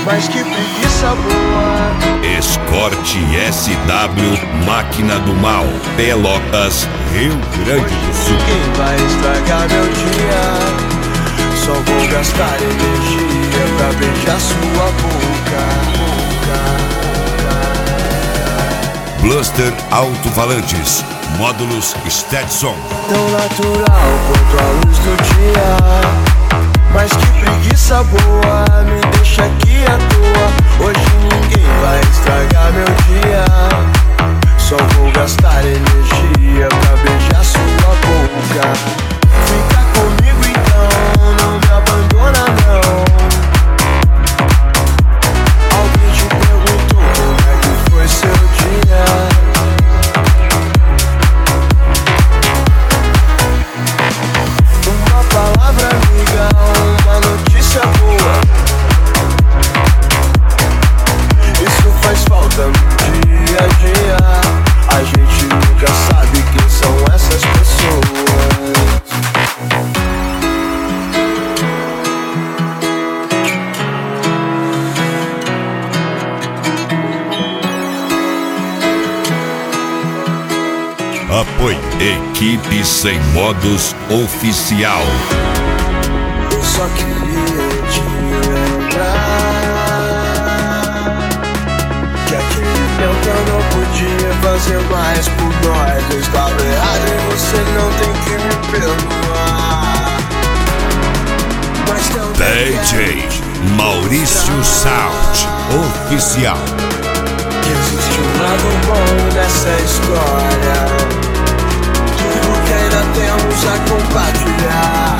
Mas que preguiça boa. Escorte SW, Máquina do Mal, Pelotas, Rio Grande do Sul. Quem vai estragar meu dia? Só vou gastar energia pra beijar sua boca. Bluster Alto-Falantes, módulos Stetson. Tão natural quanto a luz do dia. Mas que preguiça boa, me deixa aqui à toa. Hoje ninguém vai estragar meu dia. Só vou gastar energia pra beijar sua boca. Fica comigo então, não me abandona não. Alguém te perguntou como é que foi seu dia? Uma palavra amiga, uma notícia boa. Isso faz falta no dia a dia. A gente nunca sabe quem são essas pessoas. Apoio Equipe Sem Modos Oficial. Eu só queria te lembrar que aquele tempo eu não podia fazer mais por nós. Eu estava errado e você não tem que me perdoar. Mas também DJ Maurício Sound Oficial. existe um lado bom dessa história, tudo que ainda temos a compartilhar.